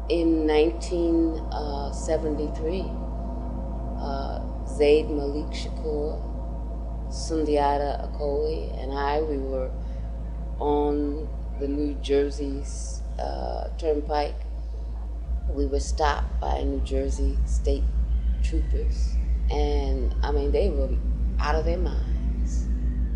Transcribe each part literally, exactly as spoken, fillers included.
In nineteen seventy-three, uh, Zaid Malik Shakur, Sundiata Akoli, and I, we were on the New Jersey uh, Turnpike. We were stopped by New Jersey state troopers, and I mean, they were out of their minds.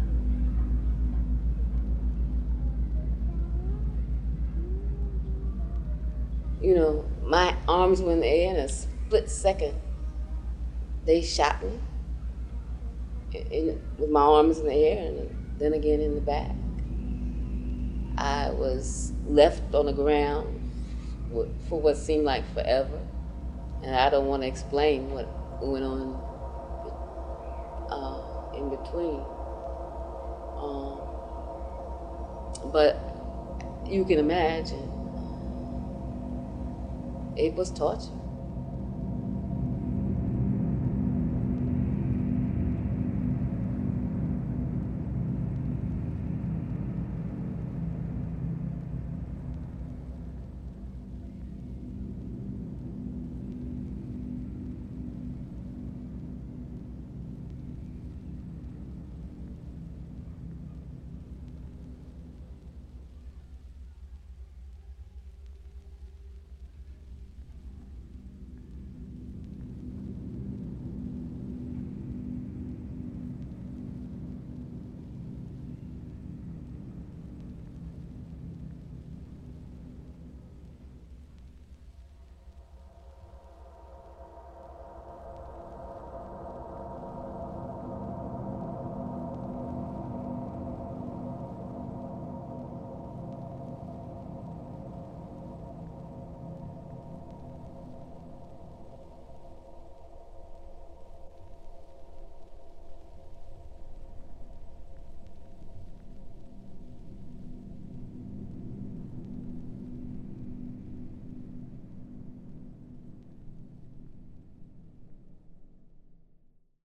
You know, my arms were in the air in a split second. They shot me in, in, with my arms in the air and then again in the back. I was left on the ground for what seemed like forever, and I don't want to explain what went on uh, in between. Um, but you can imagine it was torture.